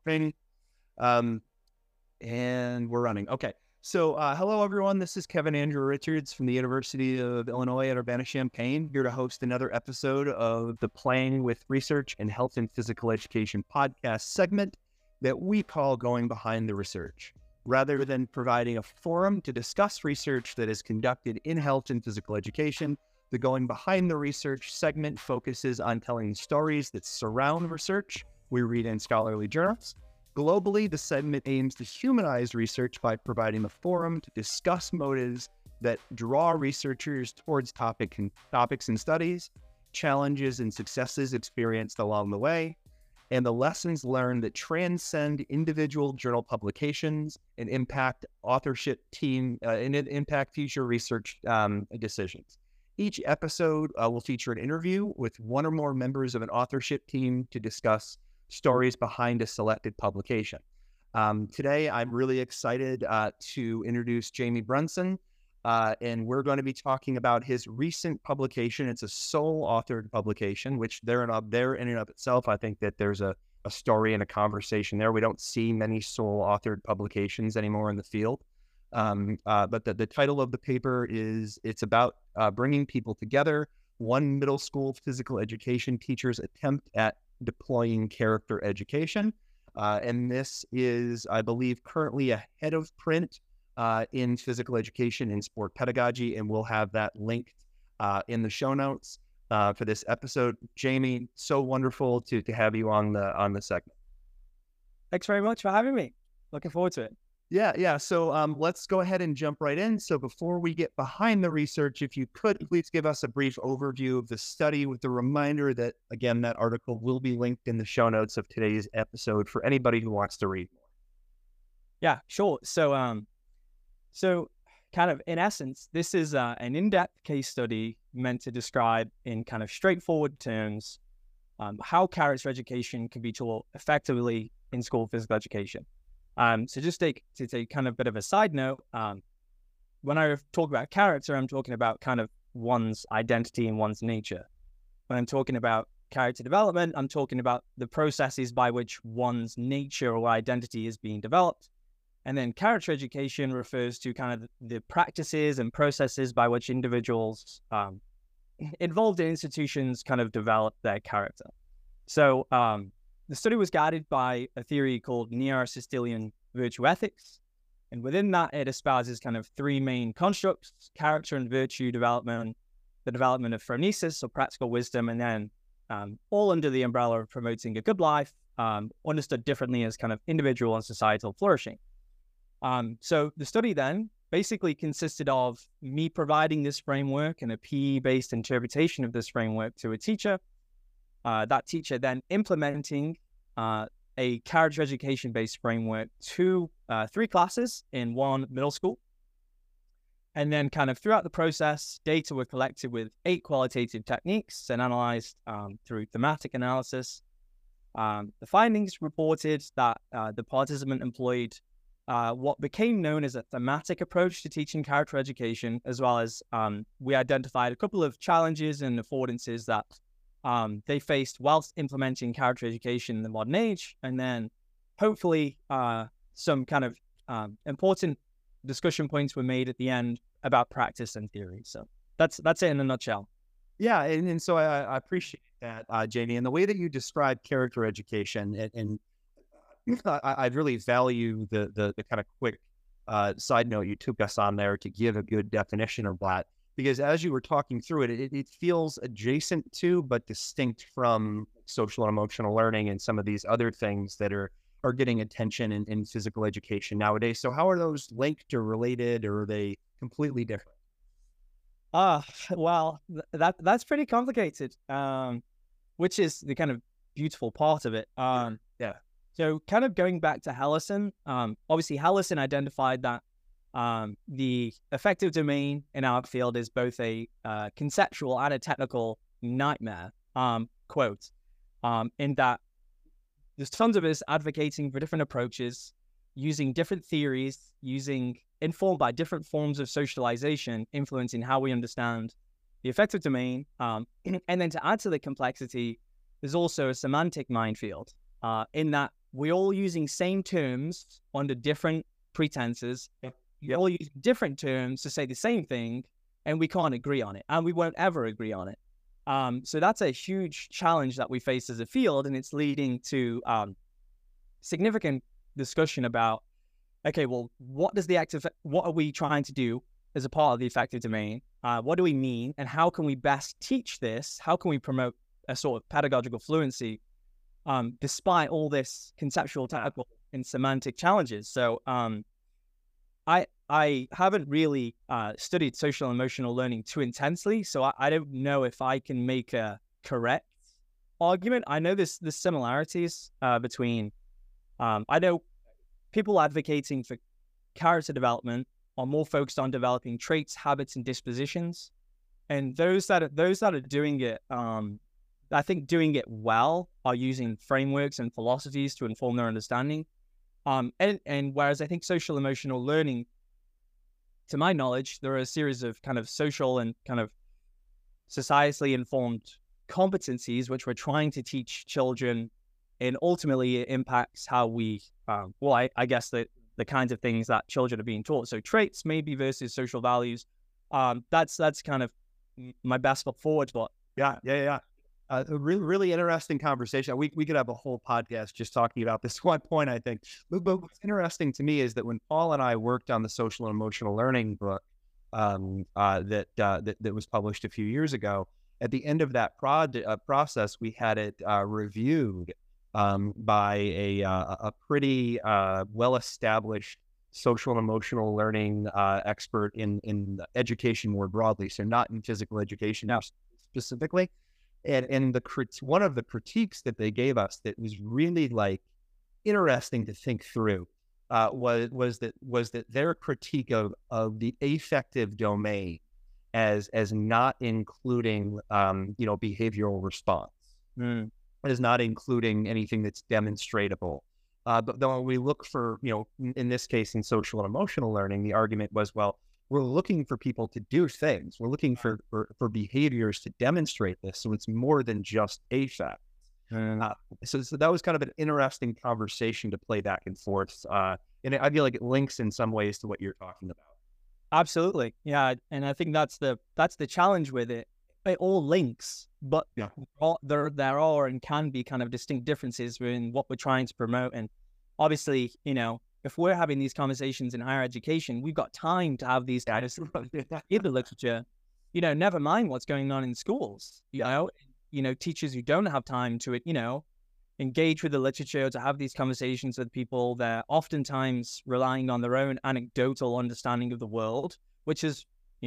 Bing. Um, and we're running. Okay. So, hello, everyone. This is Kevin Andrew Richards from the University of Illinois at Urbana-Champaign, here to host another episode of the Playing with Research and Health and Physical Education podcast segment that we call Going Behind the Research. Rather than providing a forum to discuss research that is conducted in health and physical education, the Going Behind the Research segment focuses on telling stories that surround research we read in scholarly journals. Globally, the segment aims to humanize research by providing a forum to discuss motives that draw researchers towards topics and studies, challenges and successes experienced along the way, and the lessons learned that transcend individual journal publications and impact authorship team and impact future research decisions. Each episode will feature an interview with one or more members of an authorship team to discuss stories behind a selected publication. Today, I'm really excited to introduce Jamie Brunson, and we're going to be talking about his recent publication. It's a sole-authored publication, which there in and of itself, I think that there's a story and a conversation there. We don't see many sole-authored publications anymore in the field. But the title of the paper is, it's about bringing people together, one middle school physical education teacher's attempt at deploying character education. And this is, I believe, currently ahead of print in physical education and sport pedagogy, and we'll have that linked in the show notes for this episode. Jamie, so wonderful to have you on the segment. Thanks very much for having me. Looking forward to it. Yeah. So let's go ahead and jump right in. So before we get behind the research, if you could please give us a brief overview of the study, with the reminder that, again, that article will be linked in the show notes of today's episode for anybody who wants to read more. Yeah, sure. So kind of in essence, this is an in-depth case study meant to describe in kind of straightforward terms how character education can be taught effectively in school physical education. So just to take kind of a bit of a side note, when I talk about character, I'm talking about kind of one's identity and one's nature. When I'm talking about character development, I'm talking about the processes by which one's nature or identity is being developed. And then character education refers to kind of the practices and processes by which individuals involved in institutions kind of develop their character. So the study was guided by a theory called Neo-Aristotelian virtue ethics. And within that, it espouses kind of three main constructs: character and virtue development, the development of phronesis or practical wisdom, and then all under the umbrella of promoting a good life, understood differently as kind of individual and societal flourishing. So the study then basically consisted of me providing this framework and a PE-based interpretation of this framework to a teacher. That teacher then implementing a character education-based framework to 3 classes in one middle school. And then kind of throughout the process, data were collected with 8 qualitative techniques and analyzed through thematic analysis. The findings reported that the participant employed what became known as a thematic approach to teaching character education, as well as we identified a couple of challenges and affordances that they faced whilst implementing character education in the modern age, and then hopefully some kind of important discussion points were made at the end about practice and theory. So that's it in a nutshell. Yeah, and so I appreciate that, Jamie, and the way that you describe character education, and I really value the kind of quick side note you took us on there to give a good definition of that. Because as you were talking through it feels adjacent to, but distinct from social and emotional learning and some of these other things that are getting attention in physical education nowadays. So how are those linked or related, or are they completely different? Well, that's pretty complicated, which is the kind of beautiful part of it. Yeah. So kind of going back to Hellerson, obviously Hellerson identified that the affective domain in our field is both a conceptual and a technical nightmare, quote, in that there's tons of us advocating for different approaches, using different theories, informed by different forms of socialization, influencing how we understand the affective domain. And then to add to the complexity, there's also a semantic minefield in that we're all using same terms under different pretenses. You're all using different terms to say the same thing, and we can't agree on it, and we won't ever agree on it. So that's a huge challenge that we face as a field, and it's leading to significant discussion about, okay, well, what are we trying to do as a part of the effective domain? What do we mean, and how can we best teach this? How can we promote a sort of pedagogical fluency despite all this conceptual, technical, and semantic challenges? So I haven't really studied social and emotional learning too intensely, so I don't know if I can make a correct argument. I know there's similarities between, I know people advocating for character development are more focused on developing traits, habits, and dispositions. And those that are doing it, I think doing it well are using frameworks and philosophies to inform their understanding. And whereas I think social emotional learning, to my knowledge, there are a series of kind of social and kind of societally informed competencies which we're trying to teach children, and ultimately it impacts how we, I guess the kinds of things that children are being taught. So traits maybe versus social values. That's kind of my best foot forward. But yeah. A really interesting conversation. We could have a whole podcast just talking about this one point, I think. But what's interesting to me is that when Paul and I worked on the social and emotional learning book that was published a few years ago, at the end of that process, we had it reviewed by a pretty well-established social and emotional learning expert in education more broadly, so not in physical education specifically. And one of the critiques that they gave us that was really like interesting to think through was that their critique of the affective domain as not including behavioral response, as not including anything that's demonstratable. But then when we look for, in this case in social and emotional learning, the argument was, well, we're looking for people to do things. We're looking for behaviors to demonstrate this. So it's more than just affect. So that was kind of an interesting conversation to play back and forth. And I feel like it links in some ways to what you're talking about. Absolutely. Yeah. And I think that's the challenge with it. It all links, but there are and can be kind of distinct differences in what we're trying to promote. And obviously, if we're having these conversations in higher education, we've got time to have these guys in the literature, never mind what's going on in schools, teachers who don't have time to, engage with the literature, to have these conversations with people. They're oftentimes relying on their own anecdotal understanding of the world, which is,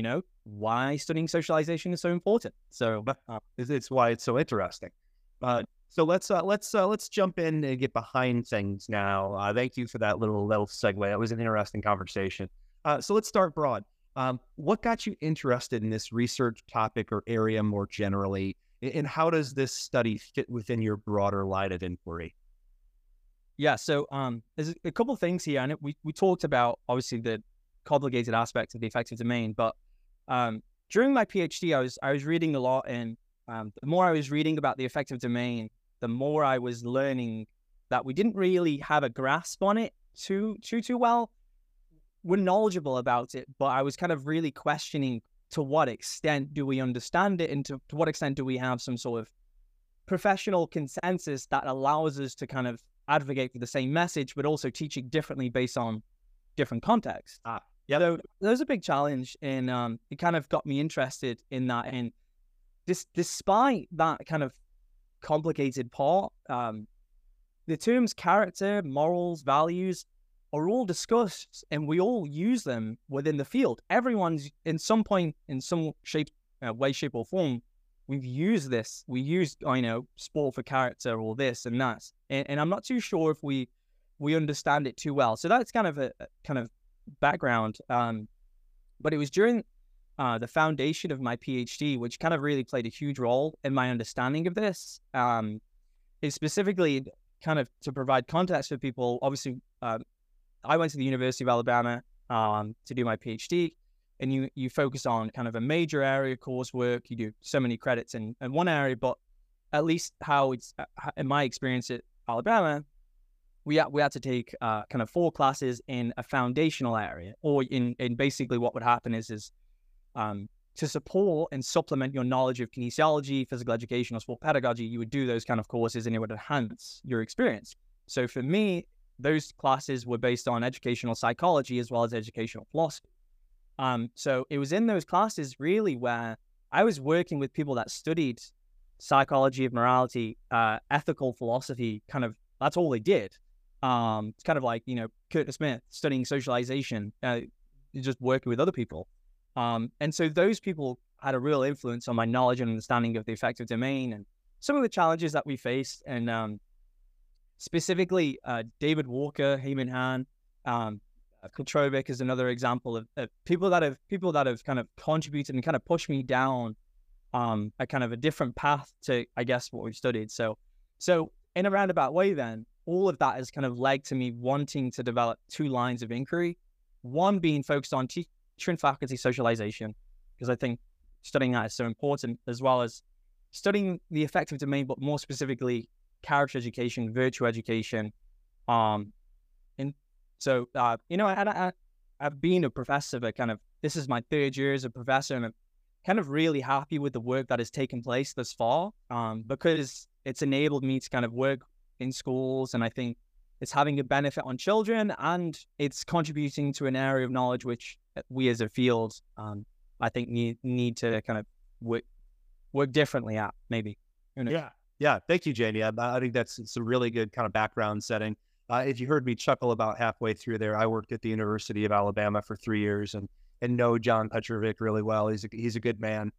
why studying socialization is so important. So it's why it's so interesting. So let's jump in and get behind things now. Thank you for that little segue. That was an interesting conversation. So let's start broad. What got you interested in this research topic or area more generally, and how does this study fit within your broader line of inquiry? Yeah, so there's a couple of things here, and we talked about obviously the complicated aspects of the effective domain, but during my PhD, I was reading a lot, and the more I was reading about the effective domain, the more I was learning that we didn't really have a grasp on it too well. We're knowledgeable about it, but I was kind of really questioning to what extent do we understand it, and to what extent do we have some sort of professional consensus that allows us to kind of advocate for the same message, but also teach it differently based on different contexts. So there's a big challenge, and it kind of got me interested in that. And despite that kind of complicated part, the terms character, morals, values are all discussed, and we all use them within the field. Everyone's in some point, in some way, shape, or form, we've used this. We use, sport for character or this and that. And I'm not too sure if we understand it too well. So that's kind of a kind of background. But it was during the foundation of my PhD, which kind of really played a huge role in my understanding of this. Is specifically kind of to provide context for people. Obviously, I went to the University of Alabama to do my PhD, and you focus on kind of a major area coursework. You do so many credits in one area, but at least how it's in my experience at Alabama, we had to take kind of 4 classes in a foundational area, or in basically what would happen is to support and supplement your knowledge of kinesiology, physical education, or sport pedagogy, you would do those kind of courses and it would enhance your experience. So for me, those classes were based on educational psychology as well as educational philosophy. So it was in those classes really where I was working with people that studied psychology of morality, ethical philosophy, kind of, that's all they did. It's kind of like, Curtis Smith studying socialization, just working with other people. And so those people had a real influence on my knowledge and understanding of the affective domain and some of the challenges that we faced. And specifically, David Walker, Heyman Han, Petrovic is another example of people that have kind of contributed and kind of pushed me down a kind of a different path to, I guess, what we've studied. So in a roundabout way, then all of that has kind of led to me wanting to develop 2 lines of inquiry. One being focused on teacher and faculty socialization, because I think studying that is so important, as well as studying the affective domain, but more specifically character education, virtue education. And so, I've been a professor, but kind of this is my 3rd year as a professor, and I'm kind of really happy with the work that has taken place thus far, because it's enabled me to kind of work in schools, and I think it's having a benefit on children, and it's contributing to an area of knowledge which we as a field, I think need to kind of work differently at, maybe. Yeah. Thank you, Jamie. I think it's a really good kind of background setting. If you heard me chuckle about halfway through there, I worked at the University of Alabama for 3 years and know John Petrovic really well. He's a good man.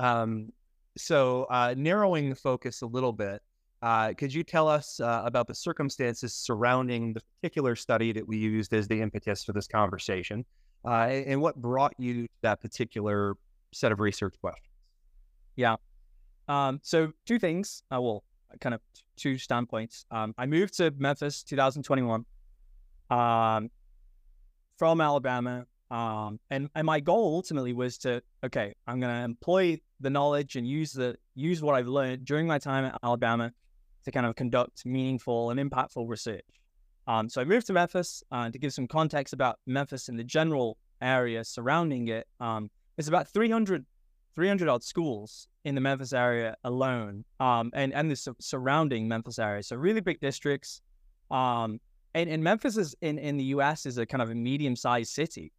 So narrowing the focus a little bit, could you tell us about the circumstances surrounding the particular study that we used as the impetus for this conversation, and what brought you to that particular set of research questions? Yeah. So 2 things. Kind of 2 standpoints. I moved to Memphis 2021 from Alabama. And my goal ultimately was to, I'm going to employ the knowledge and use what I've learned during my time at Alabama to kind of conduct meaningful and impactful research. So I moved to Memphis. To give some context about Memphis and the general area surrounding it, there's about 300 odd schools in the Memphis area alone, and the surrounding Memphis area. So really big districts. And Memphis in the U.S. is a kind of a medium-sized city.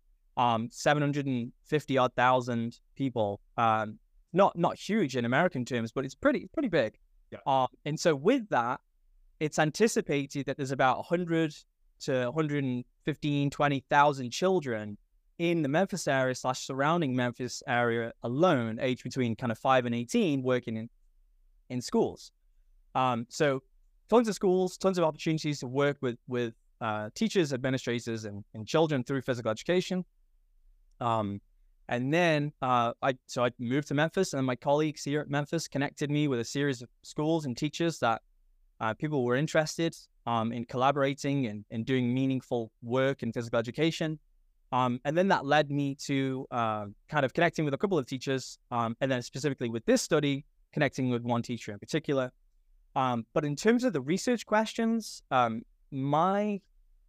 750 odd thousand people. Not huge in American terms, but it's pretty big. Yeah. And so with that, it's anticipated that there's about 100 to 115, 20,000 children in the Memphis area / surrounding Memphis area alone, aged between kind of 5 and 18, working in schools. So tons of schools, tons of opportunities to work with teachers, administrators, and children through physical education. And then I moved to Memphis, and my colleagues here at Memphis connected me with a series of schools and teachers that people were interested in collaborating and doing meaningful work in physical education. And then that led me to kind of connecting with a couple of teachers, and then specifically with this study, connecting with one teacher in particular. But in terms of the research questions, my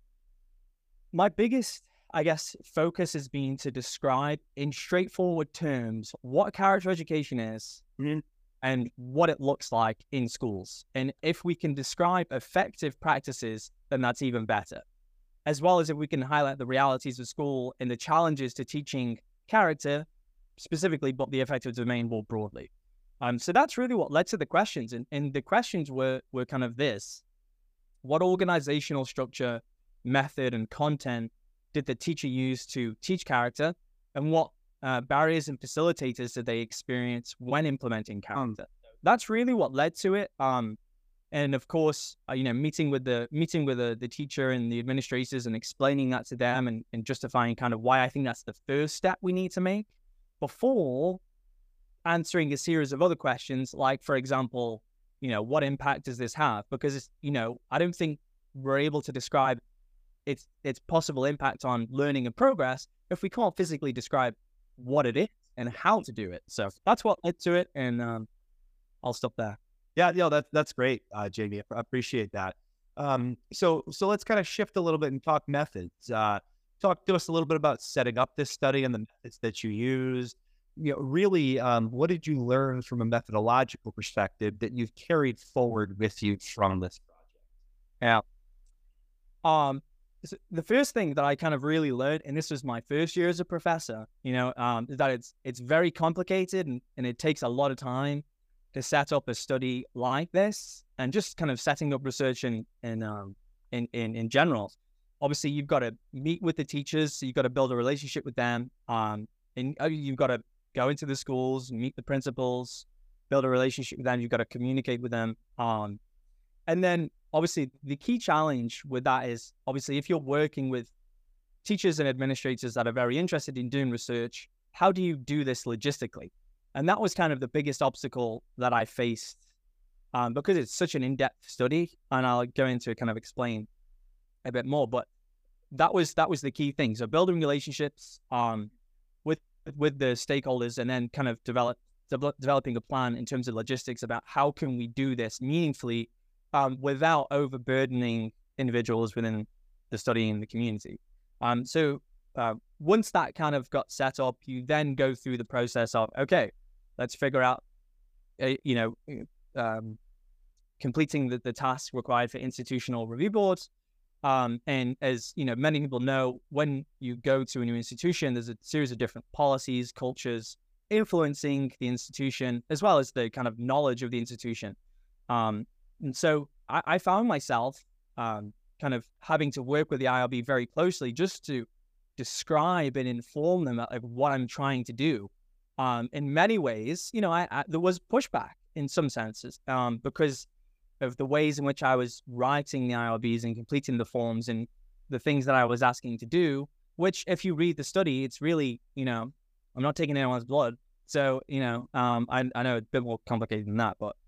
biggest, I guess, focus has been to describe in straightforward terms what character education is and what it looks like in schools. And if we can describe effective practices, then that's even better. As well as if we can highlight the realities of school and the challenges to teaching character specifically, but the affective domain more broadly. So that's really what led to the questions. And the questions were kind of this: what organizational structure, method, and content did the teacher use to teach character? And what barriers and facilitators did they experience when implementing character? That's really what led to it. And of course, meeting with the teacher and the administrators and explaining that to them and justifying kind of why I think that's the first step we need to make before answering a series of other questions, like, for example, what impact does this have? Because I don't think we're able to describe its possible impact on learning and progress if we can't physically describe what it is and how to do it. So that's what led to it, and I'll stop there. Yeah, that's great, Jamie. I appreciate that. So let's kind of shift a little bit and talk methods. Talk to us a little bit about setting up this study and the methods that you used. Really, what did you learn from a methodological perspective that you've carried forward with you from this project? Yeah. The first thing that I kind of really learned, and this was my first year as a professor, is that it's very complicated and it takes a lot of time to set up a study like this, and just kind of setting up research in general. Obviously, you've got to meet with the teachers, so you've got to build a relationship with them, and you've got to go into the schools, meet the principals, build a relationship with them. You've got to communicate with them, and then obviously the key challenge with that is, obviously, if you're working with teachers and administrators that are very interested in doing research, how do you do this logistically? And that was kind of the biggest obstacle that I faced, because it's such an in-depth study, and I'll go into kind of explain a bit more, but that was the key thing. So building relationships with the stakeholders, and then kind of developing a plan in terms of logistics about how can we do this meaningfully, without overburdening individuals within the study and the community. So once that kind of got set up, you then go through the process of, okay, let's figure out, completing the task required for institutional review boards. And as many people know, when you go to a new institution, there's a series of different policies, cultures influencing the institution, as well as the kind of knowledge of the institution. And so I found myself kind of having to work with the IRB very closely just to describe and inform them of what I'm trying to do. In many ways, there was pushback in some senses, because of the ways in which I was writing the IRBs and completing the forms and the things that I was asking to do, which if you read the study, it's really, I'm not taking anyone's blood. So, I know it's a bit more complicated than that, but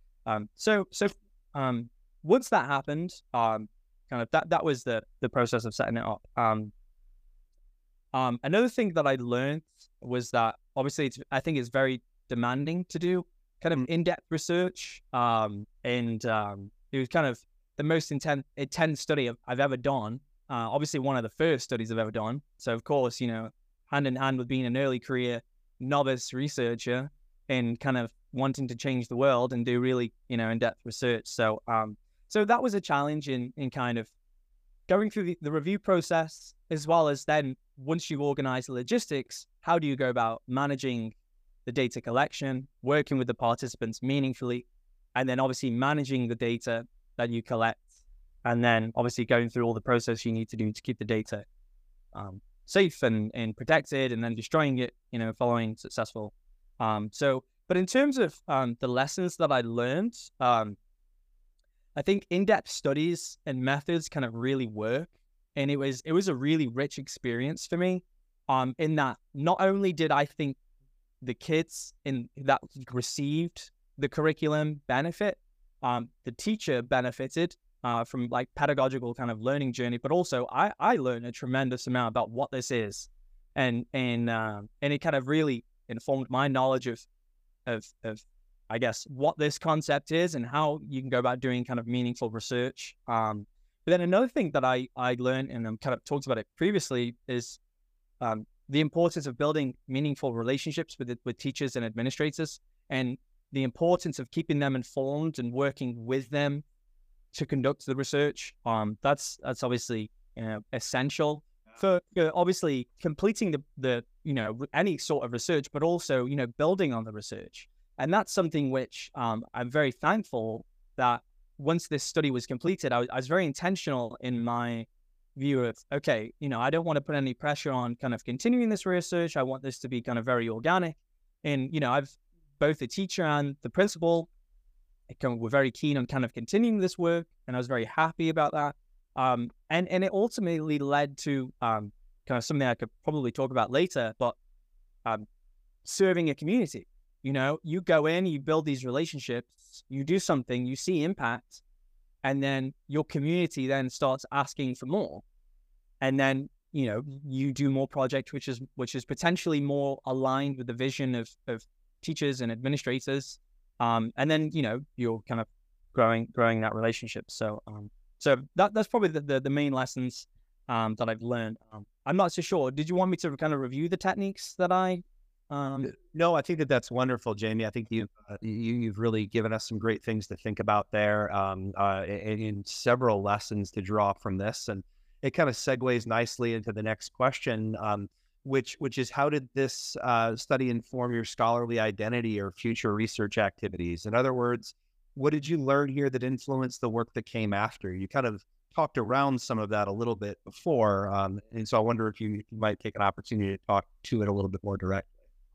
once that happened, kind of that was the process of setting it up. Another thing that I learned was that obviously I think it's very demanding to do kind of in-depth research, and it was kind of the most intense study I've ever done. Obviously one of the first studies I've ever done. So of course, hand in hand with being an early career novice researcher and kind of wanting to change the world and do really, in-depth research. So that was a challenge in kind of going through the review process, as well as then once you organize the logistics, how do you go about managing the data collection, working with the participants meaningfully, and then obviously managing the data that you collect, and then obviously going through all the process you need to do to keep the data safe and protected, and then destroying it, following successful. But in terms of the lessons that I learned, I think in-depth studies and methods kind of really work, and it was a really rich experience for me. In that not only did I think the kids that received the curriculum benefit, the teacher benefited from like pedagogical kind of learning journey, but also I learned a tremendous amount about what this is, and it kind of really informed my knowledge of I guess what this concept is and how you can go about doing kind of meaningful research. But then another thing that I learned, and I'm kind of talked about it previously, is the importance of building meaningful relationships with teachers and administrators, and the importance of keeping them informed and working with them to conduct the research. That's obviously essential for obviously completing the any sort of research, but also building on the research. And that's something which I'm very thankful that once this study was completed, I was very intentional in my view of, okay, I don't want to put any pressure on kind of continuing this research. I want this to be kind of very organic. And, I've both the teacher and the principal were very keen on kind of continuing this work. And I was very happy about that. And it ultimately led to kind of something I could probably talk about later, but serving a community. You go in, you build these relationships, you do something, you see impact, and then your community then starts asking for more. And then, you do more projects, which is potentially more aligned with the vision of teachers and administrators. And then, you're kind of growing that relationship. So So that's probably the main lessons that I've learned. I'm not so sure. Did you want me to kind of review the techniques that I? No, I think that's wonderful, Jamie. I think you've really given us some great things to think about there, and several lessons to draw from this, and it kind of segues nicely into the next question, which is how did this study inform your scholarly identity or future research activities? In other words, what did you learn here that influenced the work that came after? You kind of talked around some of that a little bit before, and so I wonder if you might take an opportunity to talk to it a little bit more directly.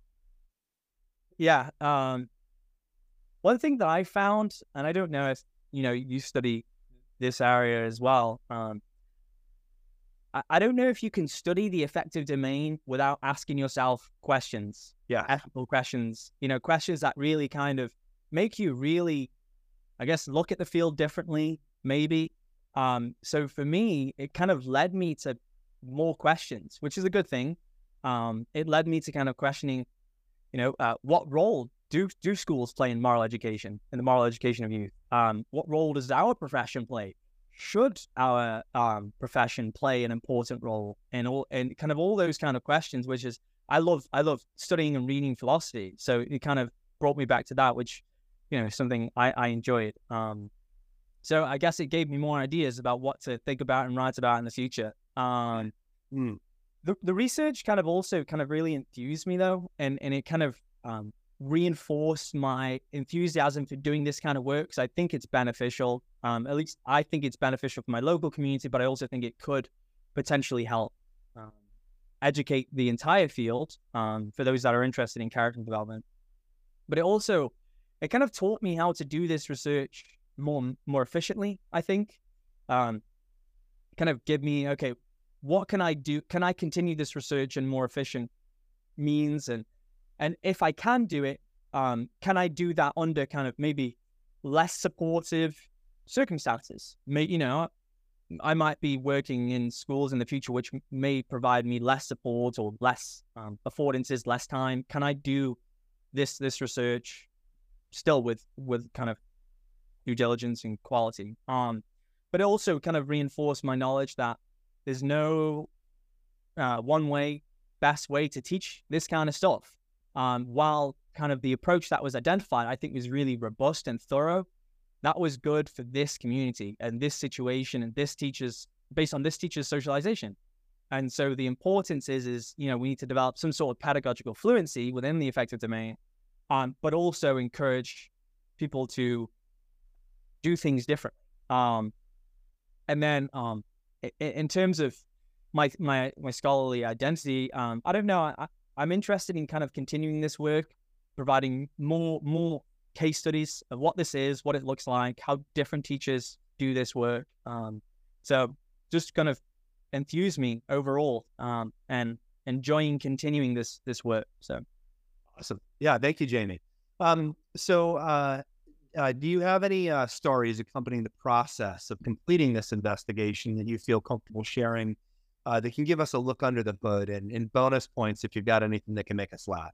Yeah. One thing that I found, and I don't know if you study this area as well. I don't know if you can study the affective domain without asking yourself questions. Yeah, ethical questions. Questions that really kind of make you really, I guess, look at the field differently. Maybe. So for me, it kind of led me to more questions, which is a good thing. It led me to kind of questioning. What role do schools play in moral education, in the moral education of youth? What role does our profession play? Should our profession play an important role? And kind of all those kind of questions, which is, I love studying and reading philosophy. So it kind of brought me back to that, which, is something I enjoyed. So I guess it gave me more ideas about what to think about and write about in the future. The research kind of also kind of really enthused me though, and it kind of reinforced my enthusiasm for doing this kind of work, because I think it's beneficial. At least I think it's beneficial for my local community, but I also think it could potentially help educate the entire field for those that are interested in character development. But it kind of taught me how to do this research more efficiently, I think. Kind of give me, okay, what can I do? Can I continue this research in more efficient means? And if I can do it, can I do that under kind of maybe less supportive circumstances? I might be working in schools in the future which may provide me less support or less affordances, less time. Can I do this research still with kind of due diligence and quality? But it also kind of reinforced my knowledge that there's no best way to teach this kind of stuff. While kind of the approach that was identified, I think, was really robust and thorough, that was good for this community and this situation and based on this teacher's socialization. And so the importance is we need to develop some sort of pedagogical fluency within the affective domain, but also encourage people to do things differently. And then in terms of my scholarly identity, I don't know. I'm interested in kind of continuing this work, providing more case studies of what this is, what it looks like, how different teachers do this work. So just kind of enthused me overall, and enjoying continuing this work. So awesome. Yeah, thank you, Jamie. Do you have any stories accompanying the process of completing this investigation that you feel comfortable sharing that can give us a look under the hood and bonus points if you've got anything that can make us laugh?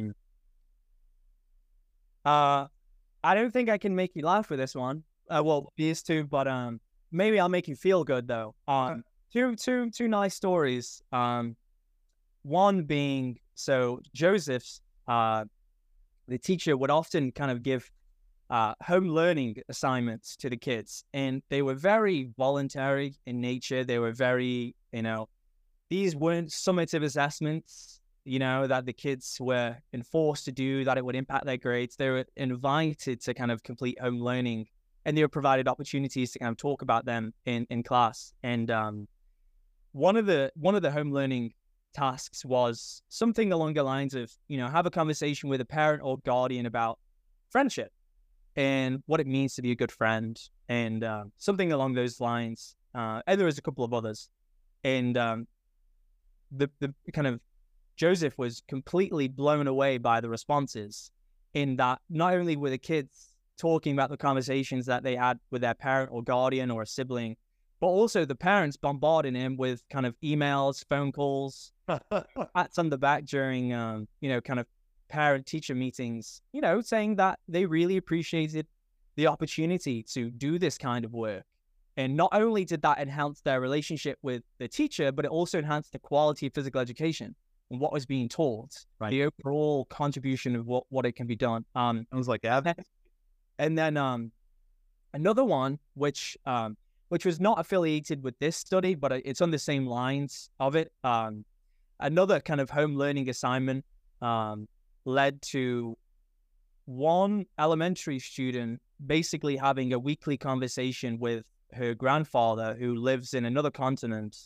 I don't think I can make you laugh with this one. Well, these two, but maybe I'll make you feel good though. Two nice stories. One being, so Joseph's the teacher would often kind of give home learning assignments to the kids, and they were very voluntary in nature. They were very, these weren't summative assessments, that the kids were enforced to do, that it would impact their grades. They were invited to kind of complete home learning, and they were provided opportunities to kind of talk about them in class. And one of the home learning tasks was something along the lines of, have a conversation with a parent or guardian about friendship and what it means to be a good friend, and something along those lines. And there was a couple of others. And the kind of Joseph was completely blown away by the responses, in that not only were the kids talking about the conversations that they had with their parent or guardian or a sibling, but also the parents bombarding him with kind of emails, phone calls, pats on the back during, kind of parent-teacher meetings, saying that they really appreciated the opportunity to do this kind of work. And not only did that enhance their relationship with the teacher, but it also enhanced the quality of physical education and what was being taught, Right. the overall contribution of what it can be done. I was like, that. And then another one, which was not affiliated with this study, but it's on the same lines of it. Another kind of home learning assignment led to one elementary student basically having a weekly conversation with her grandfather who lives in another continent,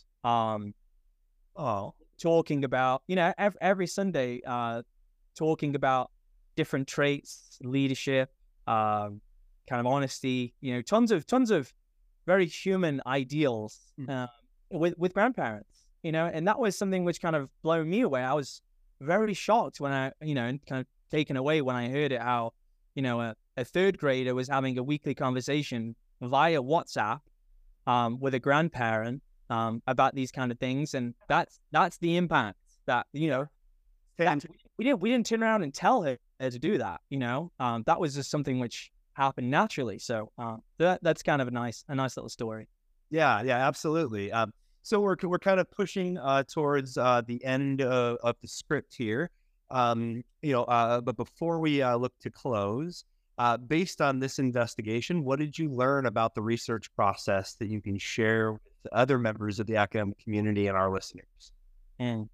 talking about, every Sunday, talking about different traits, leadership, kind of honesty, tons of very human ideals with grandparents, and that was something which kind of blew me away. I was very shocked when I, and kind of taken away when I heard it, how, a third grader was having a weekly conversation via WhatsApp with a grandparent about these kind of things. And that's the impact that, that we didn't turn around and tell her to do that, that was just something which happened naturally. So that's kind of a nice little story. Yeah, absolutely. So we're kind of pushing towards the end of the script here. But before we look to close, based on this investigation, what did you learn about the research process that you can share with other members of the academic community and our listeners? And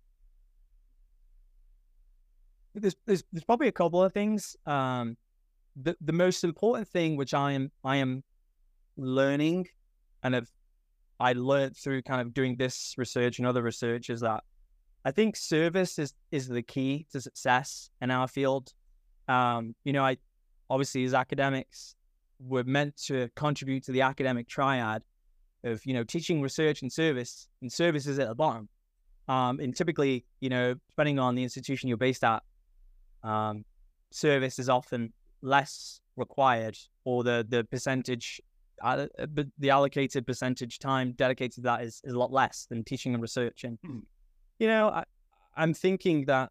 there's probably a couple of things. The most important thing which I am learning, and I learned through kind of doing this research and other research, is that I think service is the key to success in our field. I obviously, as academics, we're meant to contribute to the academic triad of, teaching, research, and service is at the bottom. And typically, depending on the institution you're based at, service is often less required, or the percentage, the allocated percentage time dedicated to that is a lot less than teaching and research. And, I'm thinking that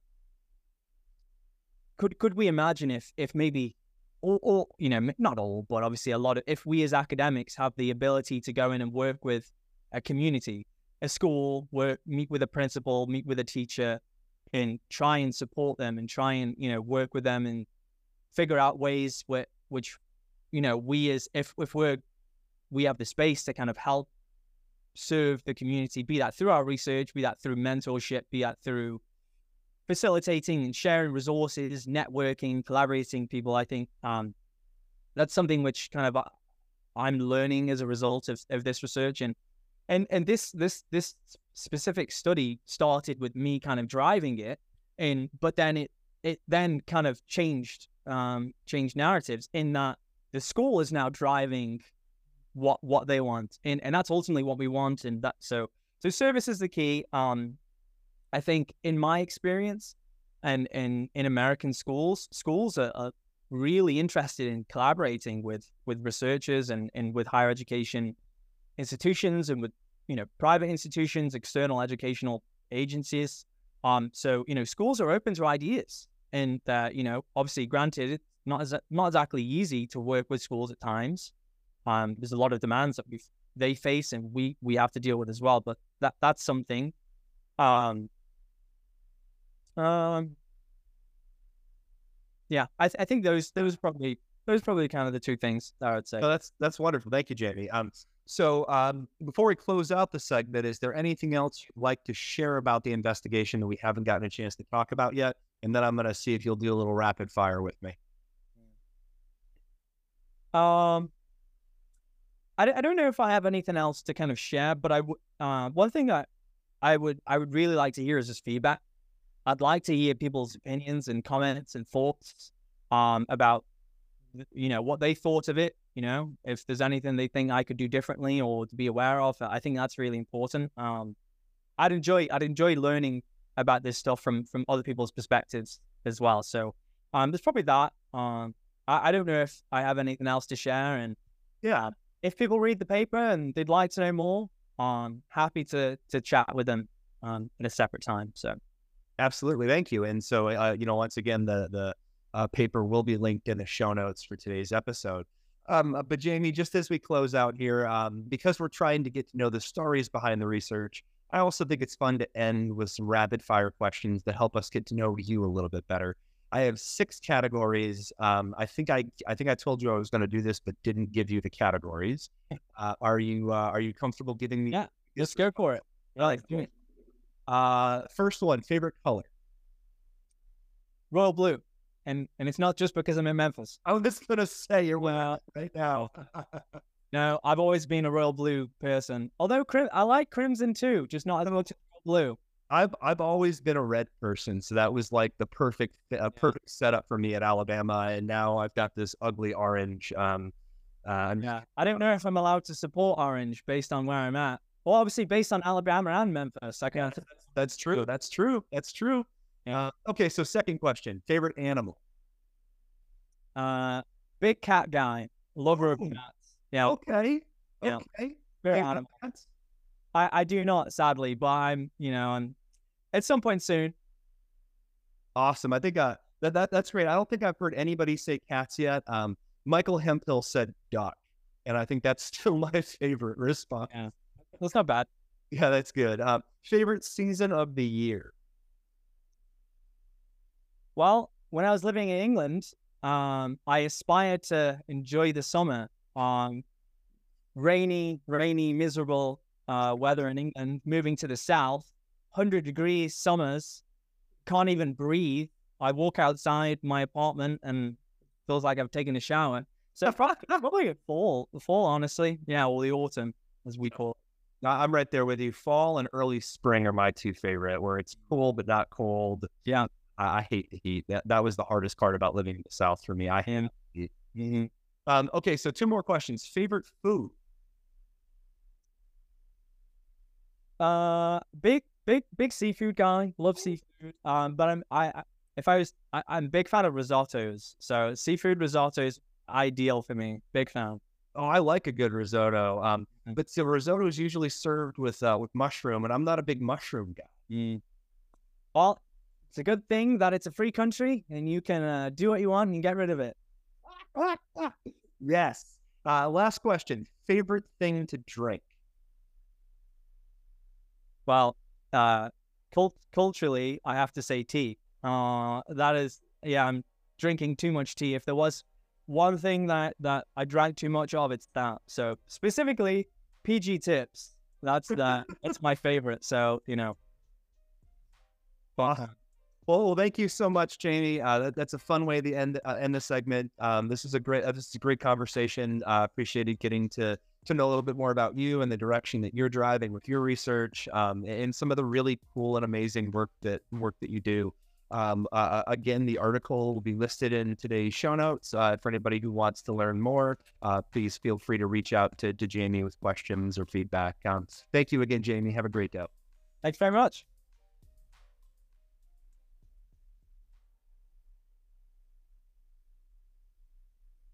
could we imagine if maybe, or not all, but obviously a lot of, if we as academics have the ability to go in and work with a community, a school, meet with a principal, meet with a teacher, and try and support them and try and, work with them and figure out ways which, we as, if we have the space to kind of help serve the community, be that through our research, be that through mentorship, be that through facilitating and sharing resources, networking, collaborating people. I think that's something which kind of I'm learning as a result of this research. And this specific study started with me kind of driving it, but then it then kind of changed narratives, in that the school is now driving what they want, and that's ultimately what we want. And that so service is the key. I think in my experience, and in American schools are really interested in collaborating with researchers and with higher education institutions, and with private institutions, external educational agencies. So schools are open to ideas, and obviously, granted, it's not exactly easy to work with schools at times. There's a lot of demands that they face, and we have to deal with as well. But that's something. Yeah, I think those probably kind of the two things that I would say. Oh, that's wonderful. Thank you, Jamie. So before we close out the segment, is there anything else you'd like to share about the investigation that we haven't gotten a chance to talk about yet? And then I'm going to see if you'll do a little rapid fire with me. I don't know if I have anything else to kind of share, but one thing that I would really like to hear is just feedback. I'd like to hear people's opinions and comments and thoughts about what they thought of it. If there's anything they think I could do differently or to be aware of. I think that's really important. I'd enjoy learning about this stuff from other people's perspectives as well. So there's probably that. I don't know if I have anything else to share. And yeah, if people read the paper and they'd like to know more, I'm happy to chat with them at a separate time. So absolutely, thank you. And so once again, the paper will be linked in the show notes for today's episode. But Jamie, just as we close out here, because we're trying to get to know the stories behind the research, I also think it's fun to end with some rapid fire questions that help us get to know you a little bit better. I have 6 categories. I think I told you I was going to do this, but didn't give you the categories. Are you comfortable giving me? Yeah, let's go for it. Right. First one, favorite color. Royal blue. And it's not just because I'm in Memphis. I was just gonna say you're Well, right now. no, I've always been a royal blue person. Although I like crimson too, just not as much as blue. I've always been a red person, so that was like the perfect setup for me at Alabama, and now I've got this ugly orange. Yeah, I don't know if I'm allowed to support orange based on where I'm at. Well, obviously based on Alabama and Memphis, I can't. That's true. That's true. That's true. Okay, so second question: favorite animal. Big cat guy, lover of cats. Yeah. Okay. Yeah. Okay. Very Favorite animal. cats? I do not, sadly, but I'm at some point soon. Awesome. I think that's great. I don't think I've heard anybody say cats yet. Michael Hemphill said duck, and I think that's still my favorite response. Yeah, that's not bad. Yeah, that's good. Favorite season of the year. Well, when I was living in England, I aspired to enjoy the summer. Rainy, miserable weather in England. Moving to the south, 100-degree summers, can't even breathe. I walk outside my apartment and feels like I've taken a shower. So probably a fall, honestly. Yeah, or the autumn, as we call it. I'm right there with you. Fall and early spring are my 2 favorite, where it's cool but not cold. Yeah. I hate the heat. That was the hardest part about living in the South for me. I hate the heat. Okay, so 2 more questions. Favorite food? Big seafood guy. Love seafood. But I'm a big fan of risottos. So seafood risotto is ideal for me. Big fan. Oh, I like a good risotto. But the risotto is usually served with mushroom, and I'm not a big mushroom guy. Well, it's a good thing that it's a free country and you can do what you want and get rid of it. Yes. Last question. Favorite thing to drink? Well, culturally, I have to say tea. That is, yeah, I'm drinking too much tea. If there was one thing that I drank too much of, it's that. So specifically, PG tips. That's my favorite. So, Well, thank you so much, Jamie. That's a fun way to end the segment. This is a great conversation. Appreciated getting to know a little bit more about you and the direction that you're driving with your research, and some of the really cool and amazing work that you do. Again, the article will be listed in today's show notes. For anybody who wants to learn more, please feel free to reach out to Jamie with questions or feedback. Thank you again, Jamie. Have a great day. Thanks very much.